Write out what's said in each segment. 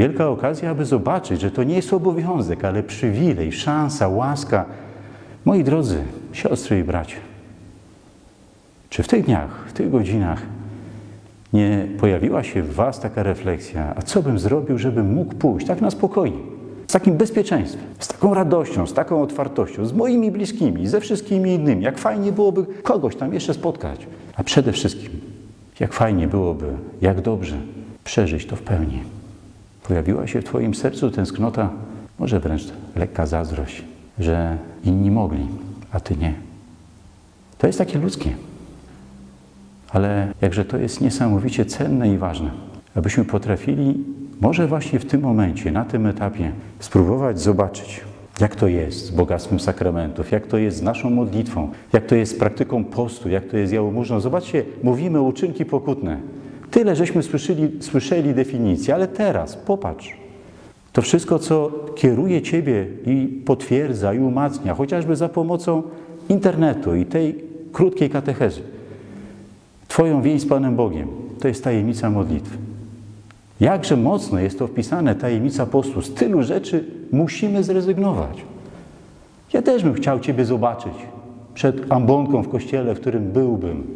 wielka okazja, aby zobaczyć, że to nie jest obowiązek, ale przywilej, szansa, łaska. Moi drodzy, siostry i bracia, czy w tych dniach, w tych godzinach nie pojawiła się w was taka refleksja, a co bym zrobił, żebym mógł pójść tak na spokojnie, z takim bezpieczeństwem, z taką radością, z taką otwartością, z moimi bliskimi, ze wszystkimi innymi, jak fajnie byłoby kogoś tam jeszcze spotkać, a przede wszystkim, jak fajnie byłoby, jak dobrze przeżyć to w pełni. Pojawiła się w twoim sercu tęsknota, może wręcz lekka zazdrość, że inni mogli, a ty nie. To jest takie ludzkie. Ale jakże to jest niesamowicie cenne i ważne, abyśmy potrafili, może właśnie w tym momencie, na tym etapie, spróbować zobaczyć, jak to jest z bogactwem sakramentów, jak to jest z naszą modlitwą, jak to jest z praktyką postu, jak to jest z jałmużną. Zobaczcie, mówimy uczynki pokutne. Tyle żeśmy słyszeli definicję, ale teraz popatrz. To wszystko, co kieruje ciebie i potwierdza i umacnia, chociażby za pomocą internetu i tej krótkiej katechezy. Twoją więź z Panem Bogiem to jest tajemnica modlitwy. Jakże mocno jest to wpisane, tajemnica postu. Z tylu rzeczy musimy zrezygnować. Ja też bym chciał Ciebie zobaczyć przed ambonką w kościele, w którym byłbym.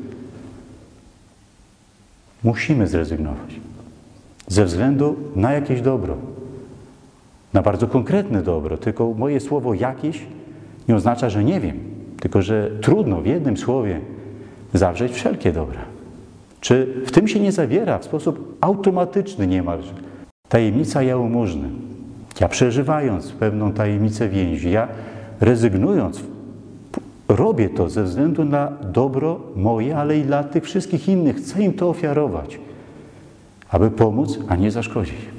Musimy zrezygnować. Ze względu na jakieś dobro. Na bardzo konkretne dobro. Tylko moje słowo jakieś nie oznacza, że nie wiem. Tylko że trudno w jednym słowie zawrzeć wszelkie dobra. Czy w tym się nie zawiera w sposób automatyczny niemalże tajemnica jałmużny? Ja przeżywając pewną tajemnicę więzi, ja rezygnując, robię to ze względu na dobro moje, ale i dla tych wszystkich innych. Chcę im to ofiarować, aby pomóc, a nie zaszkodzić.